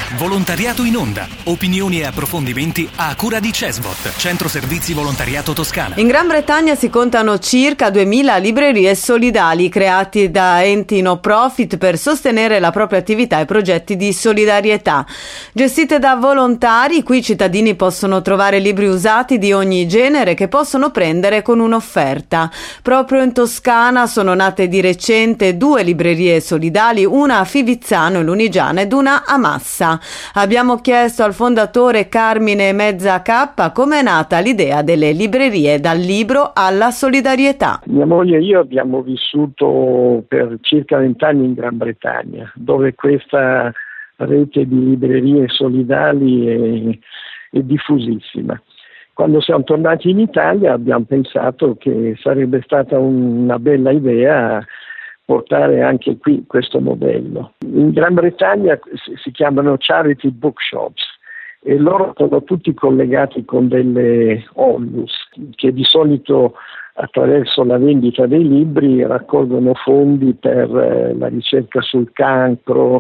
Volontariato in onda. Opinioni e approfondimenti a cura di CESVOT, Centro Servizi Volontariato Toscana. In Gran Bretagna si contano circa 2000 librerie solidali creati da enti no profit per sostenere la propria attività e progetti di solidarietà. Gestite da volontari, qui i cittadini possono trovare libri usati di ogni genere che possono prendere con un'offerta. Proprio in Toscana sono nate di recente 2 librerie solidali, una a Fivizzano e Lunigiana ed una a Massa. Abbiamo chiesto al fondatore Carmine Mezza K come è nata l'idea delle librerie dal libro alla solidarietà. Mia moglie e io abbiamo vissuto per circa 20 anni in Gran Bretagna, dove questa rete di librerie solidali è diffusissima. Quando siamo tornati in Italia abbiamo pensato che sarebbe stata una bella idea portare anche qui questo modello. In Gran Bretagna si chiamano charity bookshops e loro sono tutti collegati con delle onlus che di solito attraverso la vendita dei libri raccolgono fondi per la ricerca sul cancro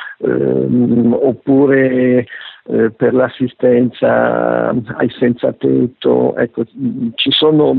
oppure per l'assistenza ai senza tetto. Ecco, ci sono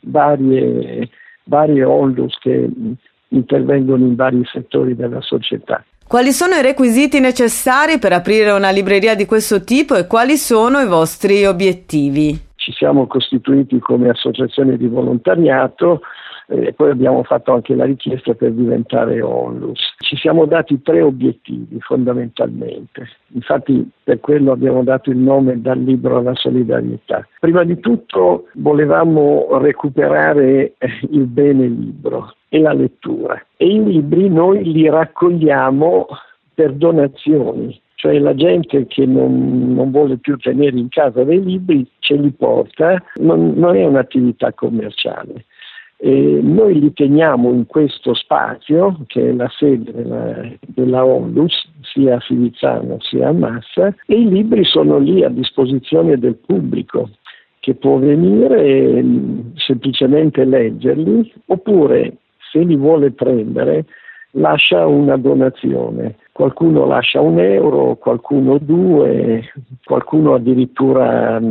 varie onlus che intervengono in vari settori della società. Quali sono i requisiti necessari per aprire una libreria di questo tipo e quali sono i vostri obiettivi? Ci siamo costituiti come associazione di volontariato e poi abbiamo fatto anche la richiesta per diventare onlus. Ci siamo dati 3 obiettivi fondamentalmente, infatti per quello abbiamo dato il nome Dal libro alla solidarietà. Prima di tutto volevamo recuperare il bene libro e la lettura, e i libri noi li raccogliamo per donazioni, cioè la gente che non vuole più tenere in casa dei libri ce li porta, non è un'attività commerciale. E noi li teniamo in questo spazio che è la sede della Onlus, sia a Fivizzano sia a Massa, e i libri sono lì a disposizione del pubblico che può venire e semplicemente leggerli, oppure se li vuole prendere lascia una donazione. Qualcuno lascia €1, qualcuno 2, qualcuno addirittura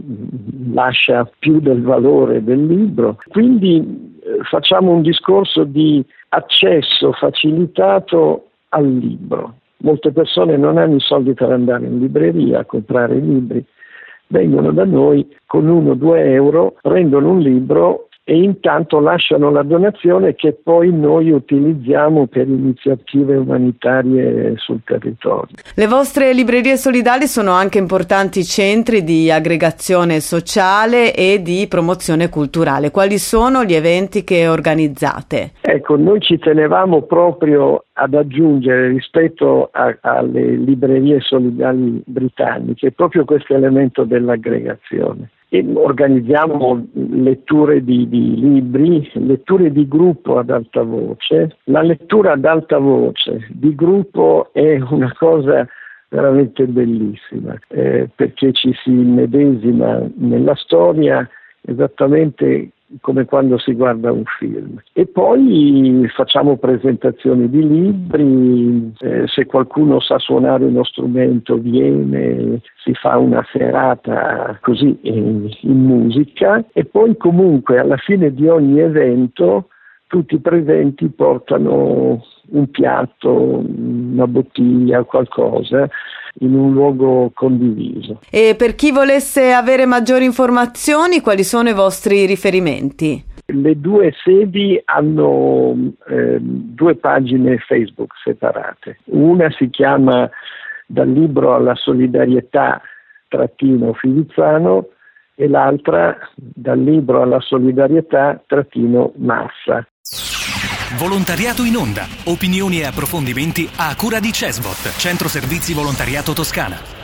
lascia più del valore del libro. Quindi facciamo un discorso di accesso facilitato al libro. Molte persone non hanno i soldi per andare in libreria a comprare libri, vengono da noi con 1-2 euro, prendono un libro e intanto lasciano la donazione che poi noi utilizziamo per iniziative umanitarie sul territorio. Le vostre librerie solidali sono anche importanti centri di aggregazione sociale e di promozione culturale. Quali sono gli eventi che organizzate? Ecco, noi ci tenevamo proprio ad aggiungere rispetto alle librerie solidali britanniche proprio questo elemento dell'aggregazione. E organizziamo letture di libri, letture di gruppo ad alta voce. La lettura ad alta voce di gruppo è una cosa veramente bellissima, perché ci si immedesima nella storia esattamente come quando si guarda un film. E poi facciamo presentazioni di libri, se qualcuno sa suonare uno strumento viene, si fa una serata così in musica, e poi comunque alla fine di ogni evento tutti i presenti portano un piatto, una bottiglia, qualcosa in un luogo condiviso. E per chi volesse avere maggiori informazioni, quali sono i vostri riferimenti? Le 2 sedi hanno 2 pagine Facebook separate. Una si chiama Dal libro alla solidarietà -Fivizzano e l'altra Dal libro alla solidarietà -Massa. Volontariato in onda. Opinioni e approfondimenti a cura di CESVOT, Centro Servizi Volontariato Toscana.